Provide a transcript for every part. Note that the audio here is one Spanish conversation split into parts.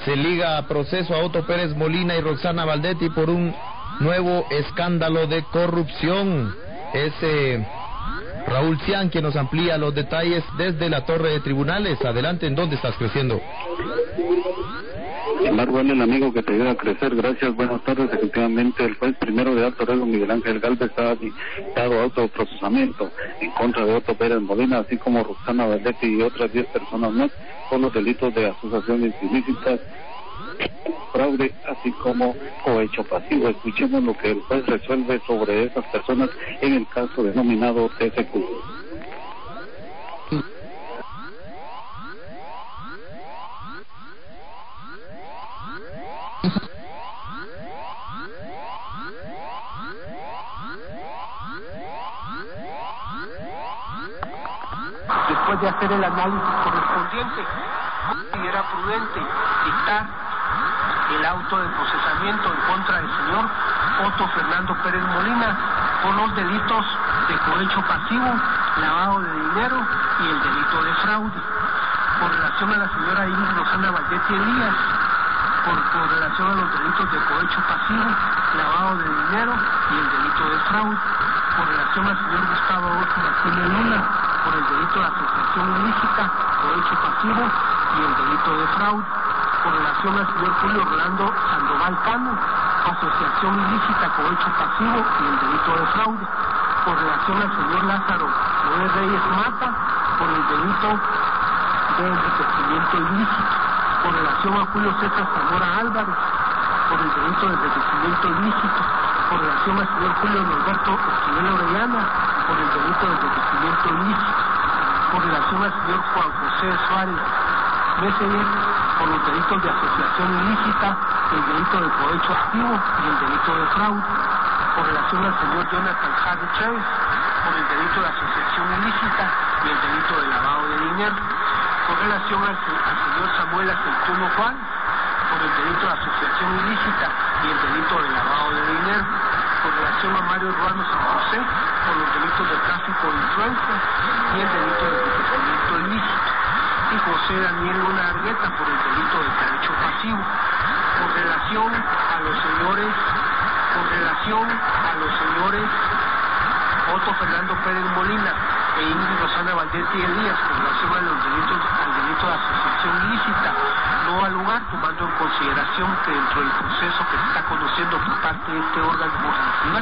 Se liga a proceso a Otto Pérez Molina y Roxana Valdetti por un nuevo escándalo de corrupción. Es Raúl Cian quien nos amplía los detalles desde la torre de tribunales. Adelante, ¿en dónde estás creciendo? Marwan, el amigo que te ayuda a crecer, gracias, buenas tardes. Efectivamente, el juez primero de alto riesgo, Miguel Ángel Galvez, ha dictado autoprocesamiento en contra de Otto Pérez Molina, así como Roxana Valdetti y otras 10 personas más por los delitos de asociaciones ilícitas, fraude, así como cohecho pasivo. Escuchemos lo que el juez resuelve sobre esas personas en el caso denominado TSQ. Después de hacer el análisis correspondiente, era prudente dictar el auto de procesamiento en contra del señor Otto Fernando Pérez Molina por los delitos de cohecho pasivo, lavado de dinero y el delito de fraude. Por relación a la señora Iris Rosana Valdetti Elías, por relación a los delitos de cohecho pasivo, lavado de dinero y el delito de fraude. Por relación al señor Gustavo Adolfo Martínez Luna, por el delito de asociación ilícita, cohecho pasivo y el delito de fraude. Por relación al señor Julio Rolando Sandoval Cano, asociación ilícita, cohecho pasivo y el delito de fraude. Por relación al señor Lázaro Noé Reyes Mata, por el delito de enriquecimiento ilícito. Por relación a Julio César Zamora Álvarez, por el delito de enriquecimiento ilícito. Por relación al señor Julio Norberto Esquivel Orellana, por el delito de enriquecimiento ilícito. Por relación al señor Juan José Suárez Messenger, por los delitos de asociación ilícita, el delito de cohecho activo y el delito de fraude. Por relación al señor Jonathan Jade Chávez, por el delito de asociación ilícita y el delito de lavado de dinero. Por relación al señor Samuel Aceituno Juan, por el delito de asociación ilícita y el delito de lavado de dinero. Por relación a Mario Ruano San José, por los delitos de tráfico de influencia y el delito de enriquecimiento ilícito. Y José Daniel Luna Argueta por el delito de cohecho pasivo. Por relación a los señores Otto Fernando Pérez Molina e Ingrid Rosana Valdetti Elías, con relación al delito de asociación ilícita, no al lugar, tomando en consideración que dentro del proceso que se está conociendo por parte de este órgano jurisdiccional,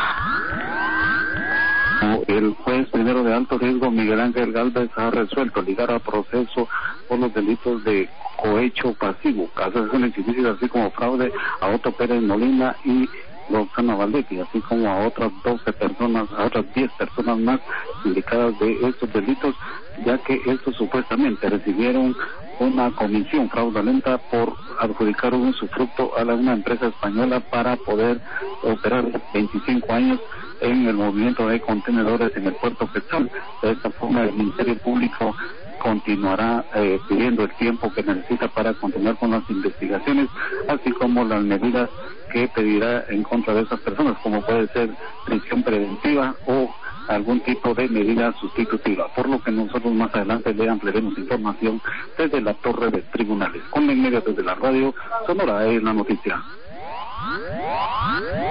el juez primero de alto riesgo, Miguel Ángel Galvez, ha resuelto ligar a proceso por los delitos de cohecho pasivo, asociaciones ilícitas, así como fraude a Otto Pérez Molina y Roxana Valdetti, así como a otras 12 personas, a otras 10 personas más indicadas de estos delitos, ya que estos supuestamente recibieron una comisión fraudulenta por adjudicar un usufructo a una empresa española para poder operar 25 años en el movimiento de contenedores en el puerto Quetzal. De esta forma, el Ministerio Público continuará pidiendo el tiempo que necesita para continuar con las investigaciones, así como las medidas que pedirá en contra de esas personas, como puede ser prisión preventiva o algún tipo de medida sustitutiva, por lo que nosotros más adelante le ampliaremos información desde la torre de tribunales. Con en medio desde la radio Sonora es la noticia.